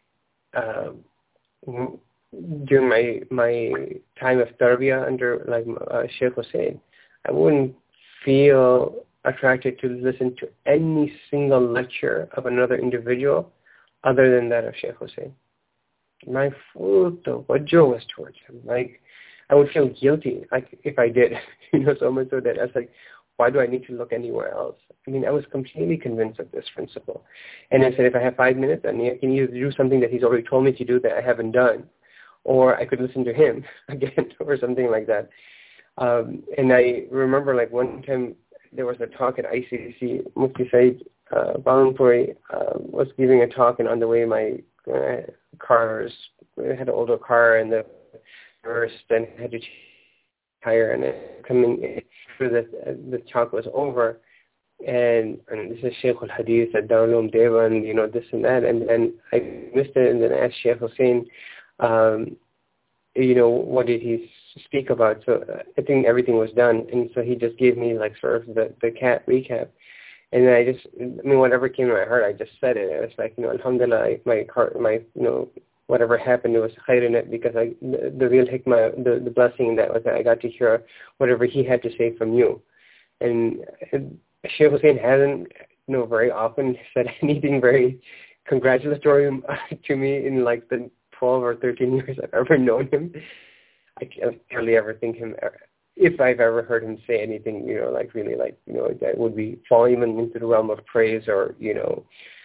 um, during my my time of tarbiyah under like uh, Sheikh Hussein, I wouldn't feel attracted to listen to any single lecture of another individual other than that of Sheikh Hussein. My full tawajjuh was towards him. Like, I would feel guilty like if I did, you know, so much so that I was like, why do I need to look anywhere else? I mean, I was completely convinced of this principle. And I said, if I have five minutes, I can either do something that he's already told me to do that I haven't done, or I could listen to him again, or something like that. Um, and I remember, like, one time there was a talk at I C C. Mufti Said uh, Balanpuri uh, was giving a talk, and on the way, my uh, cars, I had an older car, and the first and had to tire, and then coming through the the talk was over, and and this is Sheikh al Hadith at Darul Dewan, you know, this and that, and and I missed it, and then I asked Sheikh Hussein, um, you know, what did he speak about? So uh, I think everything was done, and so he just gave me like sort of the the cat recap. And then I just, I mean, whatever came to my heart, I just said it. It was like, you know, alhamdulillah, my heart, my, you know, whatever happened, it was khair in it, because I, the, the real hikmah, the, the blessing in that was that I got to hear whatever he had to say from you. And, and Sheikh Hussein hasn't, you know, very often said anything very congratulatory to me in like the twelve or thirteen years I've ever known him. I can't hardly ever think him ever. If I've ever heard him say anything, you know, like really like, you know, that would be fall even into the realm of praise or, you know,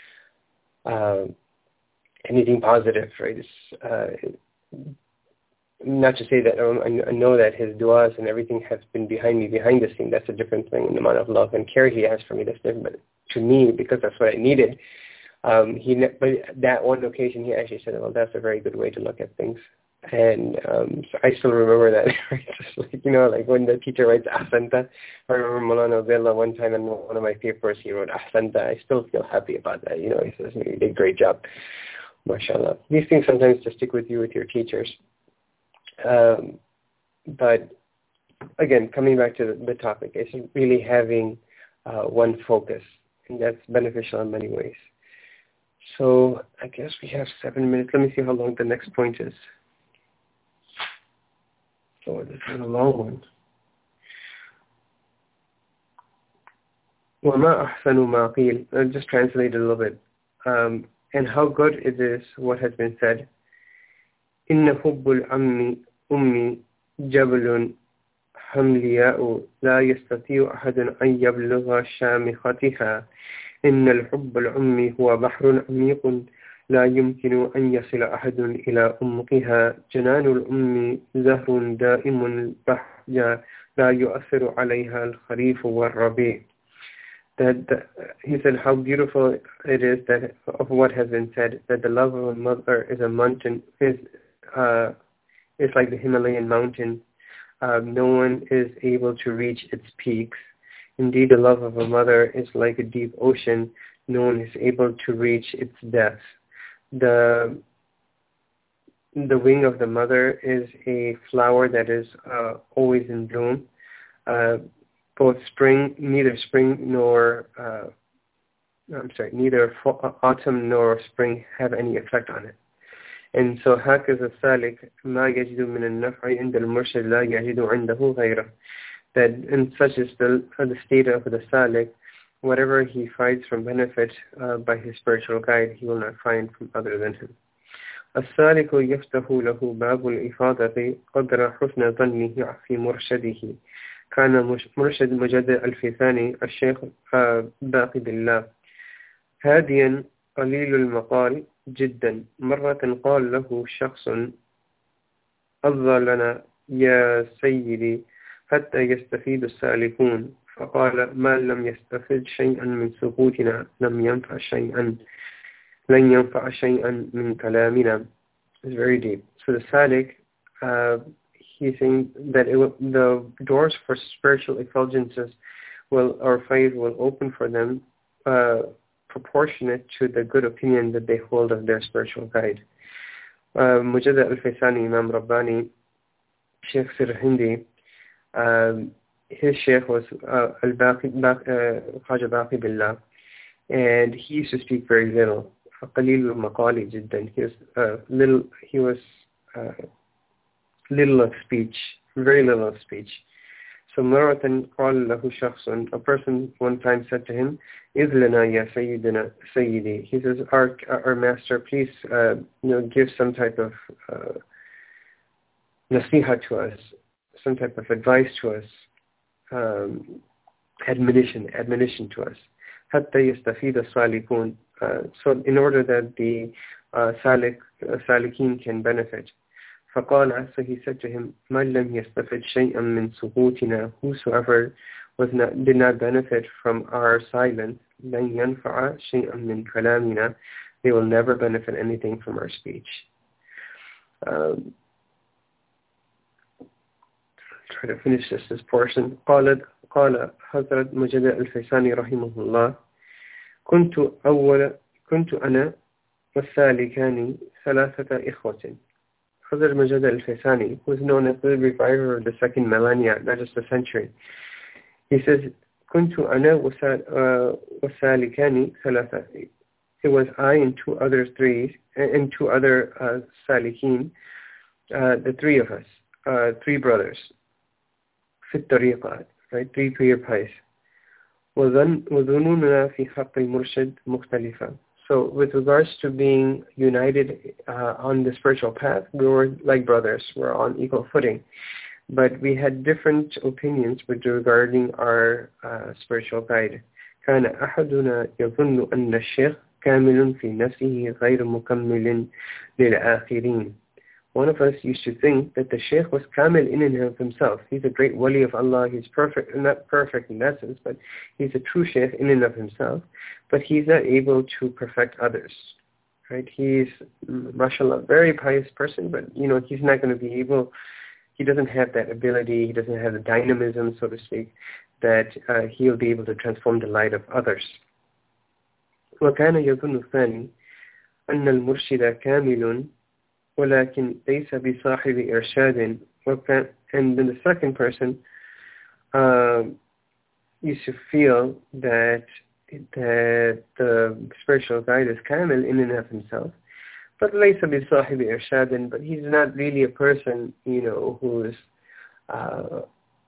uh, anything positive, right? It's, uh, not to say that um, I know that his du'as and everything has been behind me, behind the scene. That's a different thing. The amount of love and care he has for me, that's different. But to me, because that's what I needed, Um, he, but that one occasion, he actually said, well, that's a very good way to look at things. And um, so I still remember that. Just like, you know, like when the teacher writes Ahsanta, I remember Maulana Abdullah one time in one of my papers, he wrote Ahsanta. I still feel happy about that. You know, he says, you did a great job. MashaAllah. These things sometimes just stick with you with your teachers. Um, but again, coming back to the, the topic, it's really having uh, one focus, and that's beneficial in many ways. So I guess we have seven minutes. Let me see how long the next point is. Oh, this is a long one. وَمَا أَحْسَنُ مَا قِيلَ. I'll just translate it a little bit. Um, and how good it is what has been said. إِنَّ حُبُّ الْأَمِّ أُمِّي جَبْلٌ حملياء لا يستطيع أحد أن يبلغ شامختها إن الحب الأمي هو بحر عميق لا يمكن أن يصل أحد إلى أمقها جنان الأم زهر دائم البهجة لا يؤثر عليها الخريف والربيع. That the, he said how beautiful it is that of what has been said, that the love of a mother is a mountain, is uh, is like the Himalayan mountain. Uh, no one is able to reach its peaks. Indeed, the love of a mother is like a deep ocean. No one is able to reach its depths. The the wing of the mother is a flower that is uh, always in bloom. Uh, both spring, neither spring nor uh, I'm sorry, neither autumn nor spring have any effect on it. And so هكذا السالك ما يجد من النفع عند المرشد لا يجد عنده غيره. That and such is the, uh, the state of the salik, whatever he finds from benefit uh, by his spiritual guide, he will not find from other than him. السالك يفتح له باب الإفاضة قدر حسن ظنه في مرشده. كان مرشد مجد الفيثاني الشيخ باقي بالله هاديا قليل المقال جدا. مرة قال له شخص أضى لنا يا سيدي حتى يستفيد السالكون. فقال ما لم يستفد شيئا من سكوتنا لم ينفع شيئا لن ينفع شيئا من كلامنا. It's very deep. So the Salik, uh, he's saying that it will, the doors for spiritual effulgences will, or faith will open for them uh, proportionate to the good opinion that they hold of their spiritual guide. Uh, Mujadda al-Faisani, Imam Rabbani, Sheikh Sirhindi, um, his sheikh was uh, al-Baqi, uh, Khaja Baqi Billah, and he used to speak very little. قليل المقال جدا. He was uh, little. He was uh, little of speech, very little of speech. So مرة قال له شخص, a person one time said to him, إذ لنا يا سيدنا سيدي. He says, our our master, please, uh, you know, give some type of uh, nasiha to us, some type of advice to us, um, admonition, admonition to us. حتى يستفيد الصالحون. Uh, so in order that the uh, salik, uh, salikin can benefit. فقال, so he said to him, من لم يستفد شيئا من سكوتنا. Whosoever was not, did not benefit from our silence, لن ينفع شيئا من كلامنا. They will never benefit anything from our speech. Um, try to finish this, this portion. قال قال حضرت مجد الفيساني رحمه الله كنت أول كنت أنا والسالكان ثلاثة إخوة. Hazrat Majid al-Faisani, who is known as the reviver of the second millennia, not just the century, he says, كنت أنا والسالكان ثلاثة. It was I and two other three, and two other uh, salikin, uh, the three of us, uh, three brothers, في الطريقة, right, three clear paths. وظنوننا في حق المرشد مختلفة. So with regards to being united uh, on the spiritual path, we were like brothers, we were on equal footing. But we had different opinions with regarding our uh, spiritual guide. كان أحدنا يظن أن الشيخ كامل في نفسه غير مكمل للآخرين. one of us used to think that the Shaykh was kamil in and of himself. He's a great wali of Allah. He's perfect, not perfect in that sense, but he's a true Shaykh in and of himself. But he's not able to perfect others. Right? He's, mashallah, a very pious person, but you know, he's not going to be able, he doesn't have that ability, he doesn't have the dynamism, so to speak, that uh, he'll be able to transform the light of others. وكان يظن الثاني أن المرشد كامل ولكن ليس بصاحب إرشاد. And then the second person uh, used to feel that that the spiritual guide is kamil in and of himself, but ليس بصاحب إرشاد, but he's not really a person, you know, who is uh,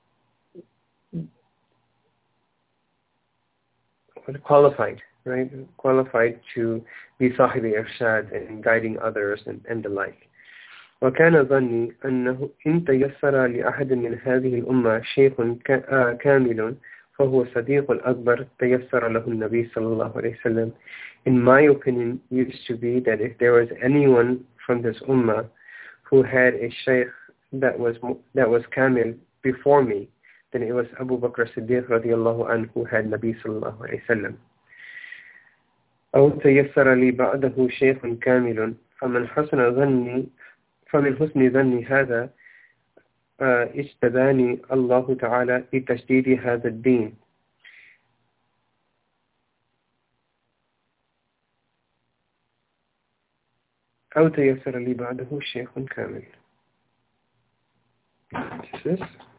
qualified, right? Qualified to be صاحب إرشاد and guiding others and, and the like. وكان ظني أنه إن تيسر لأحد من هذه الأمة شيخ كامل فهو صديق الأكبر تيسر له النبي صلى الله عليه وسلم. In my opinion, used to be that if there was anyone from this ummah who had a shaykh that was that was kamil before me, then it was Abu Bakr Siddiq radiallahu anhu who had Nabi sallallahu alayhi wasallam. أو تيسر لي بعده شيخ كامل فمن حسن ظني فمن حسن ظني هذا اجتباني الله تعالى لتجديد هذا الدين. أو تيسر لي بعده شيخ كامل. This is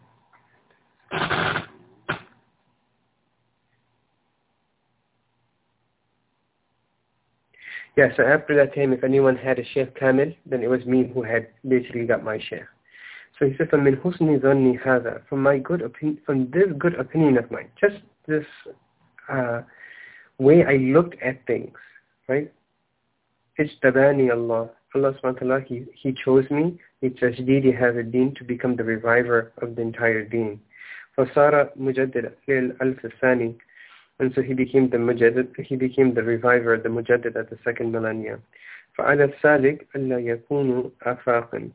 Yeah, so after that time, if anyone had a Shaykh Kamil, then it was me who had basically got my Shaykh. So he said, فَمِنْ حُسْنِ ظَنِّي هَذَا, from my good opinion, from this good opinion of mine, just this uh, way I looked at things, right? اجتباني Allah, Allah subhanahu wa ta'ala, he, he chose me, لِتَجْدِيدِ هَذَا الدِّينِ, to become the reviver of the entire deen. فَصَارَ مُجَدِّدًا لِلْأَلْفِ الثَّانِي, and so he became the mujaddid, he became the reviver, the mujaddid at the second millennium. فَعَلَى السَّالِكِ أَلَّا يَكُونُ آفَاقًا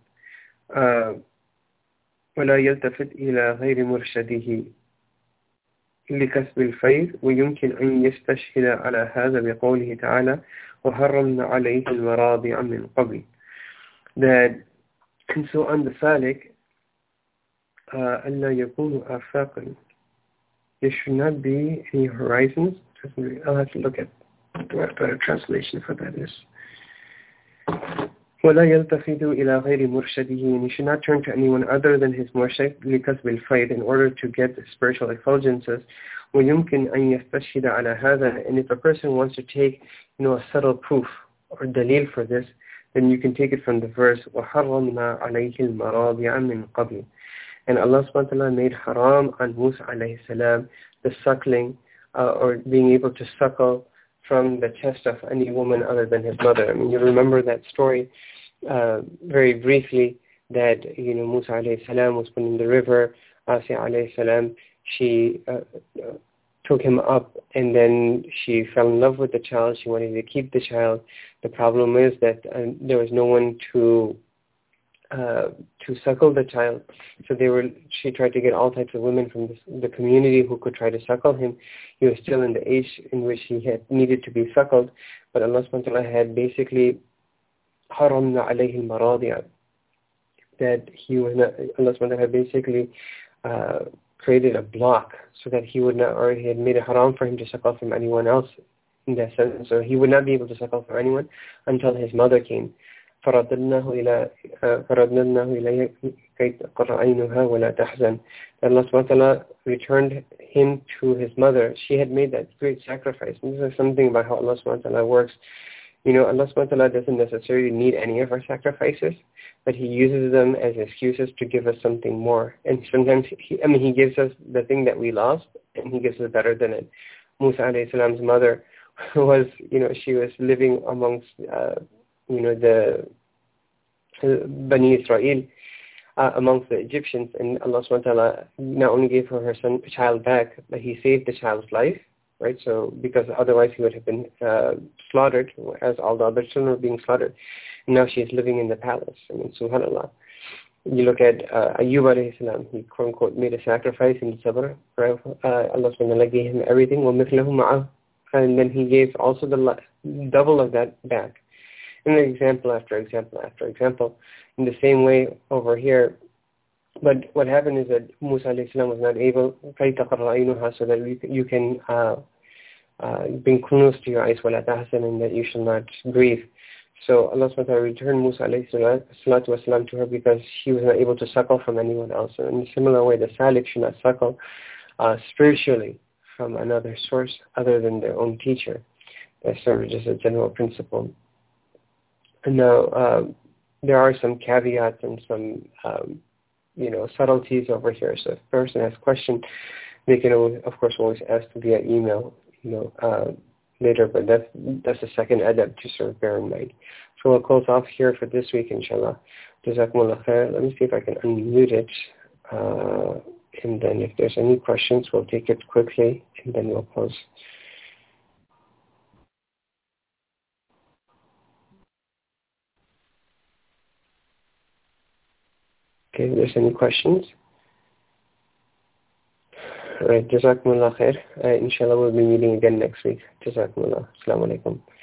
ولا يلتفت إلى غير مرشده لكسب الفيض ويمكن أن يستشهد على هذا بقوله تعالى وحرمنا عليه المراضع من قبل. That, and so on the salik, uh, ألا يكون آفاقا, there should not be any horizons. I'll have to look at what a better translation for that is. ولا يلتفت إلى غير مرشده, and he should not turn to anyone other than his murshid لكسب الفيض, in order to get the spiritual effulgences. ويمكن أن يستشهد على هذا, and if a person wants to take, you know, a subtle proof or dalil for this, then you can take it from the verse وحرمنا عليه المراضع من قبل. And Allah subhanahu wa ta'ala made haram on Musa alayhi salam the suckling uh, or being able to suckle from the chest of any woman other than his mother. I mean, you remember that story uh, very briefly, that, you know, Musa alayhi salam was put in the river. Asya alayhi salam, she uh, uh, took him up, and then she fell in love with the child. She wanted to keep the child. The problem is that uh, there was no one to uh, to suckle the child. So they were. She tried to get all types of women from the, the community who could try to suckle him. He was still in the age in which he had needed to be suckled, but Allah subhanahu wa ta'ala had basically haramna alayhi al-maradi'a, that he was not, Allah subhanahu wa ta'ala had basically uh, created a block so that he would not, or he had made it haram for him to suckle from anyone else in that sense. So he would not be able to suckle for anyone until his mother came. فَرَدَّدْنَاهُ إِلَىٰ فَرَدَّدْنَاهُ إِلَيْهِ كَيْ تَقَرَّ عَيْنُهَا وَلَا تَحْزَنْ. Allah subhanahu wa ta'ala returned him to his mother. She had made that great sacrifice. And this is something about how Allah subhanahu wa ta'ala works. You know, Allah subhanahu wa ta'ala doesn't necessarily need any of our sacrifices, but He uses them as excuses to give us something more. And sometimes, he, I mean, He gives us the thing that we lost, and He gives us better than it. Musa alayhi salam's mother was, you know, she was living amongst, uh, you know, the uh, Bani Israel, uh, amongst the Egyptians, and Allah subhanahu wa ta'ala not only gave her her son, child back, but He saved the child's life, right? So because otherwise he would have been uh, slaughtered, as all the other children were being slaughtered. And now she's living in the palace. I mean, subhanAllah. You look at uh, Ayyub alayhi salam, he quote unquote made a sacrifice in the sabr, right? Uh, Allah subhanahu wa ta'ala gave him everything, وَمِثْلَهُ مَعَهُ, and then he gave also the double of that back. And an example after example after example. In the same way over here, but what happened is that Musa alayhi salam was not able, so that you, you can uh, uh, bring kunuz to your eyes, وَلَا تَحْزَنْ, and that you shall not grieve. So Allah subhanahu wa ta'ala returned Musa alayhi salatu wasalam to her because he was not able to suckle from anyone else. And in a similar way, the salik should not suckle uh, spiritually from another source other than their own teacher. That's sort of just a general principle. And now, uh, there are some caveats and some, um, you know, subtleties over here. So if a person has questions, they can, always, of course, always ask via email, you know, uh, later, but that's, that's the second adab to sort of bear in mind. So we'll close off here for this week, inshallah. Jazakumullah khair. Let me see if I can unmute it. Uh, and then if there's any questions, we'll take it quickly, and then we'll close. Okay, if there's any questions. All right, Jazakumullah khair. Uh, inshallah, we'll be meeting again next week. Jazakumullah. Assalamu alaikum.